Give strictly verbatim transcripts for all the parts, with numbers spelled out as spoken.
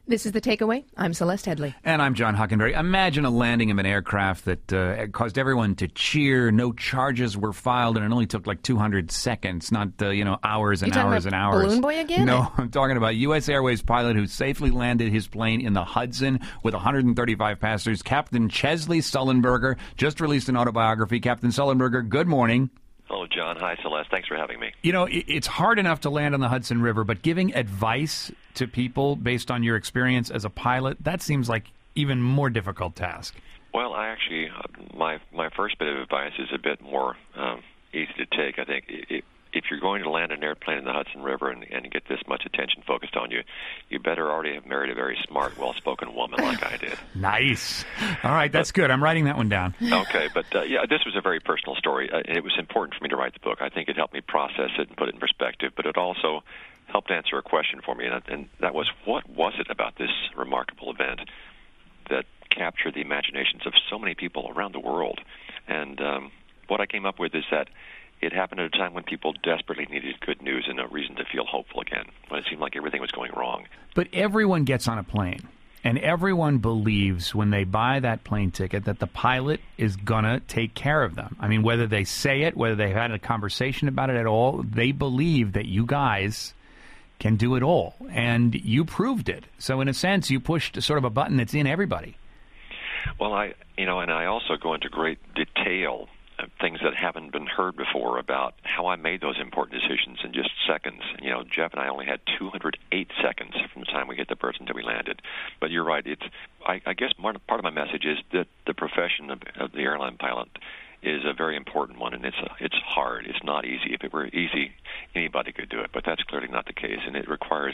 This is The Takeaway. I'm Celeste Headley. And I'm John Hockenberry. Imagine a landing of an aircraft that uh, caused everyone to cheer. No charges were filed, and it only took like two hundred seconds, not, uh, you know, hours and you hours and hours. Balloon Boy again? No, I'm talking about U S Airways pilot who safely landed his plane in the Hudson with one hundred thirty-five passengers. Captain Chesley Sullenberger just released an autobiography. Captain Sullenberger, good morning. Hello, John. Hi, Celeste. Thanks for having me. You know, it's hard enough to land on the Hudson River, but giving advice to people based on your experience as a pilot, that seems like even more difficult task. Well, I actually, uh, my my first bit of advice is a bit more um, easy to take. I think it, if you're going to land an airplane in the Hudson River and, and get this much attention focused on you, you better already have married a very smart, well-spoken woman like I did. Nice. All right, that's but, good. I'm writing that one down. Okay, but uh, yeah, this was a very personal story. Uh, it was important for me to write the book. I think it helped me process it and put it in perspective, but it also helped answer a question for me, and, and that was, what was it about this remarkable event that captured the imaginations of so many people around the world? And um, what I came up with is that it happened at a time when people desperately needed good news and a reason to feel hopeful again, when it seemed like everything was going wrong. But everyone gets on a plane, and everyone believes when they buy that plane ticket that the pilot is going to take care of them. I mean, whether they say it, whether they've had a conversation about it at all, they believe that you guys can do it all, and you proved it. So in a sense, you pushed sort of a button that's in everybody. Well, I, you know, and I also go into great detail things that haven't been heard before about how I made those important decisions in just seconds. You know, Jeff and I only had two hundred eight seconds from the time we hit the berth until we landed. But you're right. It's I, I guess part of my message is that the profession of, of the airline pilot is a very important one, and it's a, it's hard. It's not easy. If it were easy, anybody could do it, but that's clearly not the case, and it requires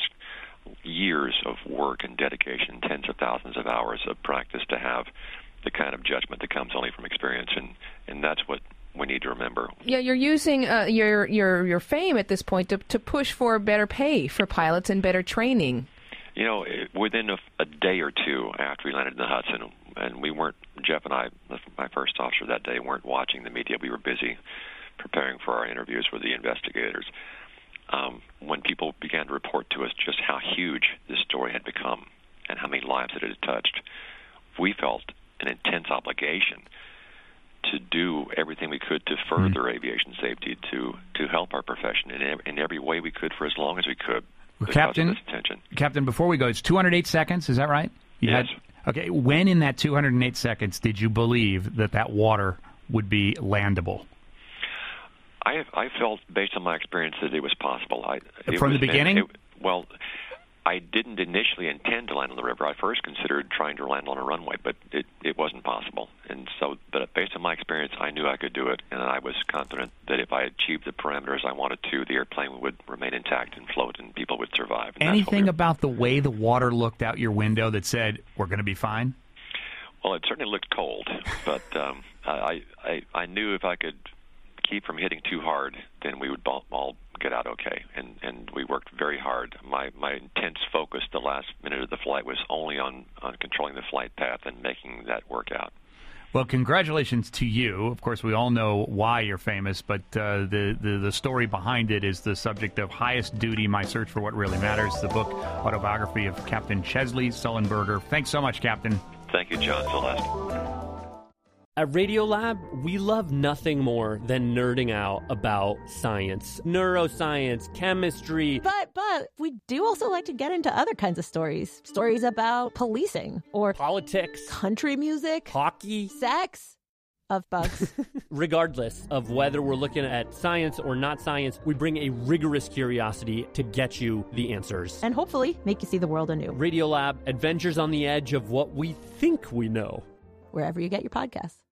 years of work and dedication, tens of thousands of hours of practice to have the kind of judgment that comes only from experience, and, and that's what we need to remember. Yeah, you're using uh, your your your fame at this point to to push for better pay for pilots and better training. You know, within a, a day or two after we landed in the Hudson, and we weren't, Jeff and I, my first officer that day, weren't watching the media. We were busy preparing for our interviews with the investigators. Um, when people began to report to us just how huge this story had become and how many lives it had touched, we felt an intense obligation to do everything we could to further mm-hmm. aviation safety, to to help our profession in, ev- in every way we could for as long as we could. Well, Captain, Captain, before we go, it's two hundred eight seconds, is that right? You yes. Had, okay, when in that two hundred eight seconds did you believe that that water would be landable? I I felt, based on my experience, that it was possible. I, it From was, the beginning? It, well, I didn't initially intend to land on the river. I first considered trying to land on a runway, but it, it wasn't possible. And so, but based on my experience, I knew I could do it, and I was confident that if I achieved the parameters I wanted to, the airplane would remain intact and float, and people would survive. And anything we about the way the water looked out your window that said, we're going to be fine? Well, it certainly looked cold, but um, I, I, I knew if I could keep from hitting too hard, then we would all, all get out okay. And, and we worked very hard. My my intense focus the last minute of the flight was only on, on controlling the flight path and making that work out. Well, congratulations to you. Of course, we all know why you're famous, but uh, the, the, the story behind it is the subject of Highest Duty, My Search for What Really Matters, the book autobiography of Captain Chesley Sullenberger. Thanks so much, Captain. Thank you, John Celeste. At Radiolab, we love nothing more than nerding out about science, neuroscience, chemistry. But, but, we do also like to get into other kinds of stories. Stories about policing or politics, country music, hockey, sex, of bugs. Regardless of whether we're looking at science or not science, we bring a rigorous curiosity to get you the answers. And hopefully make you see the world anew. Radiolab, adventures on the edge of what we think we know. Wherever you get your podcasts.